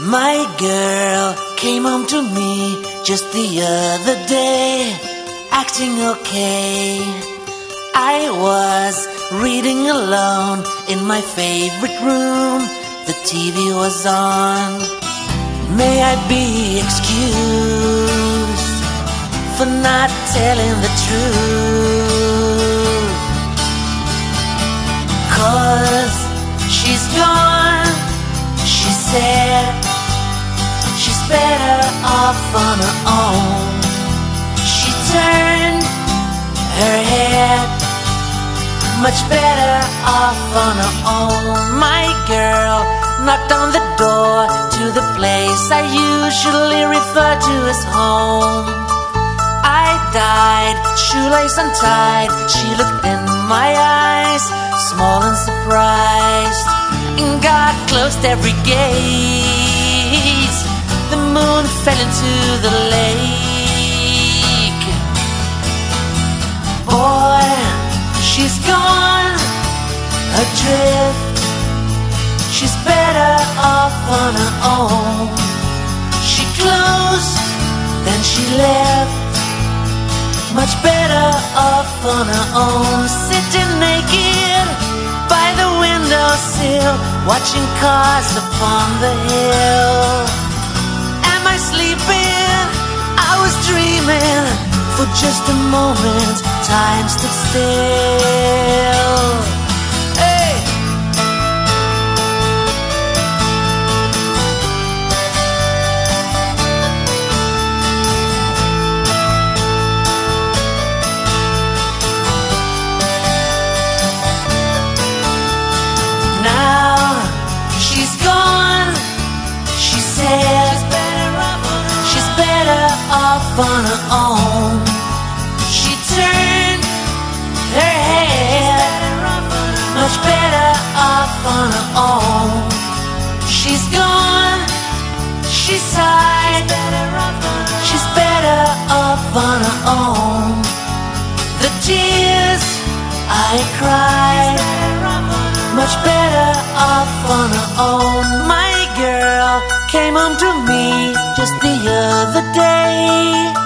My girl came home to me just the other day, acting okay. I was reading alone in my favorite room. The TV was on. May I be excused for not telling the truth, 'cause she's gone. She said she's better off on her own. She turned her head, much better off on her own. My girl knocked on the door to the place I usually refer to as home. I died, shoelace untied. She looked in my eyes, small and surprised, and God closed every gate. The moon fell into the lake. Boy, she's gone adrift. She's better off on her own. She closed, then she left, much better off on her own. Sitting naked by the windowsill, watching cars upon the hill. Am I sleeping? I was dreaming. For just a moment, time stood still. Hey! Now she's gone. She said she's better off on her own. She turned her head, much better off on her own. She's gone. She sighed. She's better off on her own. The tears I cried, much better off on her own. My girl came home to me just the other day,